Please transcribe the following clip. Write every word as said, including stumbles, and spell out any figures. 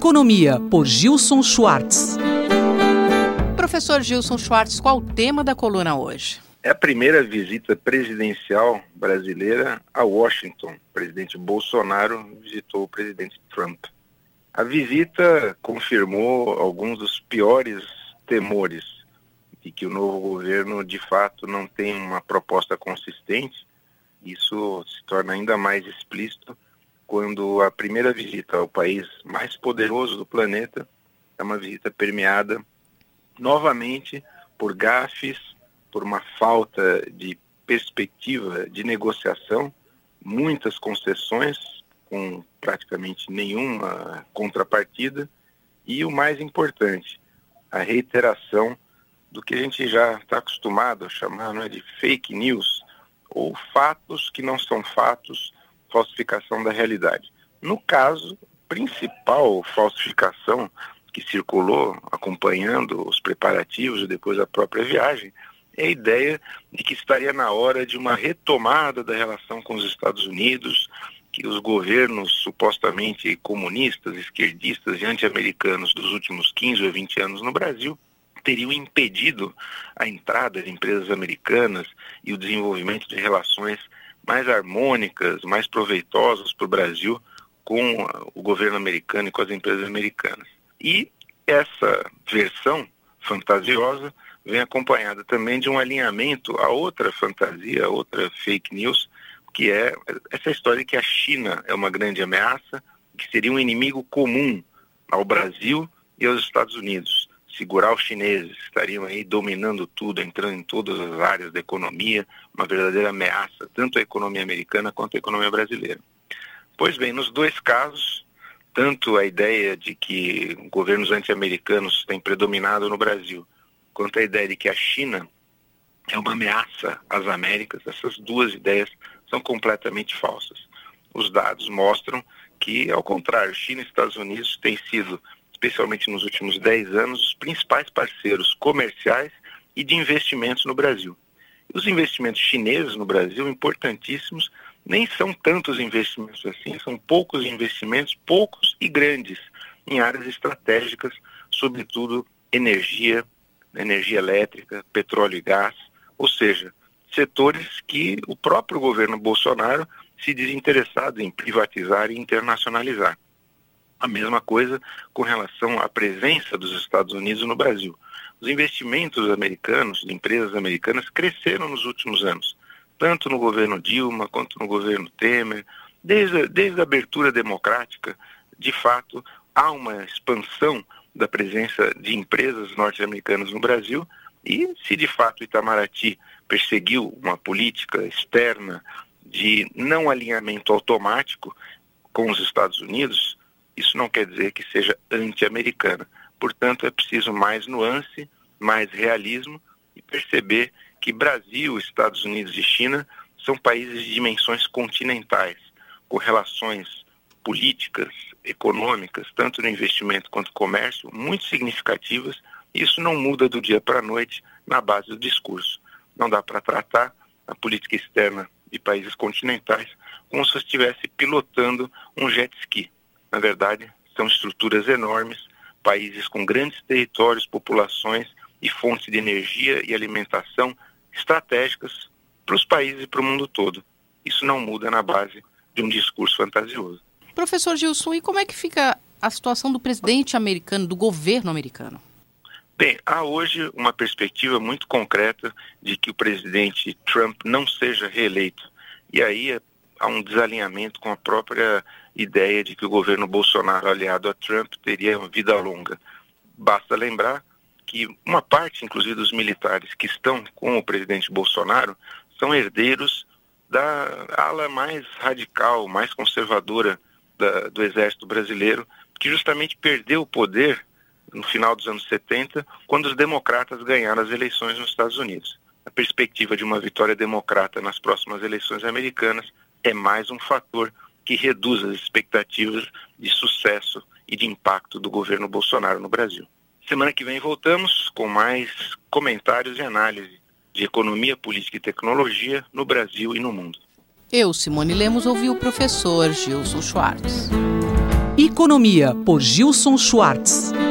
Economia, por Gilson Schwartz. Professor Gilson Schwartz, qual o tema da coluna hoje? É a primeira visita presidencial brasileira a Washington. O presidente Bolsonaro visitou o presidente Trump. A visita confirmou alguns dos piores temores de que o novo governo, de fato, não tem uma proposta consistente. Isso se torna ainda mais explícito quando a primeira visita ao país mais poderoso do planeta é uma visita permeada novamente por gafes, por uma falta de perspectiva de negociação, muitas concessões com praticamente nenhuma contrapartida e o mais importante, a reiteração do que a gente já está acostumado a chamar, não é, de fake news, ou fatos que não são fatos, falsificação da realidade. No caso, a principal falsificação que circulou acompanhando os preparativos e depois a própria viagem é a ideia de que estaria na hora de uma retomada da relação com os Estados Unidos, que os governos supostamente comunistas, esquerdistas e anti-americanos dos últimos quinze ou vinte anos no Brasil teriam impedido a entrada de empresas americanas e o desenvolvimento de relações mais harmônicas, mais proveitosas para o Brasil com o governo americano e com as empresas americanas. E essa versão fantasiosa vem acompanhada também de um alinhamento a outra fantasia, a outra fake news, que é essa história de que a China é uma grande ameaça, que seria um inimigo comum ao Brasil e aos Estados Unidos. Segurar os chineses, que estariam aí dominando tudo, entrando em todas as áreas da economia, uma verdadeira ameaça, tanto à economia americana quanto à economia brasileira. Pois bem, nos dois casos, tanto a ideia de que governos anti-americanos têm predominado no Brasil, quanto a ideia de que a China é uma ameaça às Américas, essas duas ideias são completamente falsas. Os dados mostram que, ao contrário, China e Estados Unidos têm sido, especialmente nos últimos dez anos, os principais parceiros comerciais e de investimentos no Brasil. E os investimentos chineses no Brasil, importantíssimos, nem são tantos investimentos assim, são poucos investimentos, poucos e grandes, em áreas estratégicas, sobretudo energia, energia elétrica, petróleo e gás, ou seja, setores que o próprio governo Bolsonaro se desinteressado em privatizar e internacionalizar. A mesma coisa com relação à presença dos Estados Unidos no Brasil. Os investimentos americanos, de empresas americanas, cresceram nos últimos anos, tanto no governo Dilma quanto no governo Temer. Desde, desde a abertura democrática, de fato, há uma expansão da presença de empresas norte-americanas no Brasil e, se de fato Itamaraty perseguiu uma política externa de não alinhamento automático com os Estados Unidos, isso não quer dizer que seja anti-americana. Portanto, é preciso mais nuance, mais realismo e perceber que Brasil, Estados Unidos e China são países de dimensões continentais, com relações políticas, econômicas, tanto no investimento quanto no comércio, muito significativas. E isso não muda do dia para a noite na base do discurso. Não dá para tratar a política externa de países continentais como se você estivesse pilotando um jet ski. Na verdade, são estruturas enormes, países com grandes territórios, populações e fontes de energia e alimentação estratégicas para os países e para o mundo todo. Isso não muda na base de um discurso fantasioso. Professor Gilson, e como é que fica a situação do presidente americano, do governo americano? Bem, há hoje uma perspectiva muito concreta de que o presidente Trump não seja reeleito. E aí há um desalinhamento com a própria ideia de que o governo Bolsonaro, aliado a Trump, teria uma vida longa. Basta lembrar que uma parte, inclusive, dos militares que estão com o presidente Bolsonaro são herdeiros da ala mais radical, mais conservadora da, do exército brasileiro, que justamente perdeu o poder no final dos anos setenta, quando os democratas ganharam as eleições nos Estados Unidos. A perspectiva de uma vitória democrata nas próximas eleições americanas é mais um fator que reduz as expectativas de sucesso e de impacto do governo Bolsonaro no Brasil. Semana que vem voltamos com mais comentários e análise de economia, política e tecnologia no Brasil e no mundo. Eu, Simone Lemos, ouvi o professor Gilson Schwartz. Economia, por Gilson Schwartz.